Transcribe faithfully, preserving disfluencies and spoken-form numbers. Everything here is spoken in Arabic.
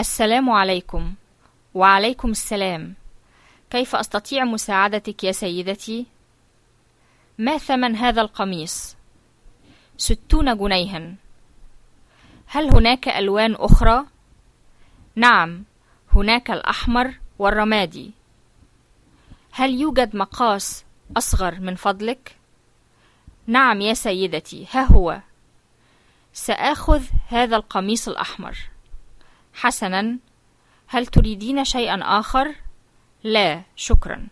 السلام عليكم. وعليكم السلام. كيف أستطيع مساعدتك يا سيدتي؟ ما ثمن هذا القميص؟ ستون جنيها. هل هناك ألوان أخرى؟ نعم، هناك الأحمر والرمادي. هل يوجد مقاس أصغر من فضلك؟ نعم يا سيدتي، ها هو. سآخذ هذا القميص الأحمر. حسناً، هل تريدين شيئاً آخر؟ لا، شكراً.